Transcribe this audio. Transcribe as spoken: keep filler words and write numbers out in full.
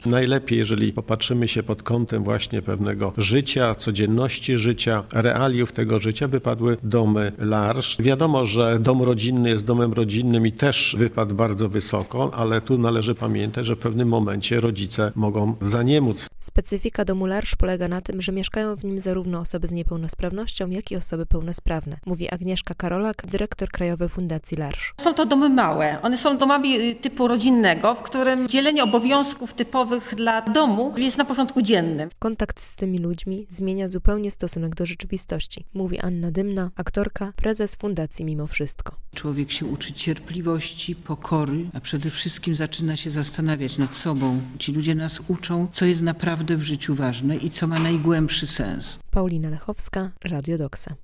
Najlepiej, jeżeli popatrzymy się pod kątem właśnie pewnego życia, codzienności życia, realiów tego życia, wypadły domy Larsz. Wiadomo, że dom rodzinny jest domem rodzinnym i też wypadł bardzo wysoko, ale tu należy pamiętać, że w pewnym momencie rodzice mogą zaniemóc. Specyfika domu Larsz polega na tym, że mieszkają w nim zarówno osoby z niepełnosprawnością, jak i osoby pełnosprawne, mówi Agnieszka Karolak, dyrektor Krajowej Fundacji Larsz. Są to domy małe. One są domami typu rodzinnego, w którym dzielenie obowiązków typowych dla domu jest na porządku dziennym. Kontakt z tymi ludźmi zmienia zupełnie stosunek do rzeczywistości, mówi Anna Dymna, aktorka, prezes Fundacji Mimo Wszystko. Człowiek się uczy cierpliwości, pokory, a przede wszystkim zaczyna się zastanawiać nad sobą. Ci ludzie nas uczą, co jest naprawdę w życiu ważne i co ma najgłębszy sens. Paulina Lechowska, Radio Doksa.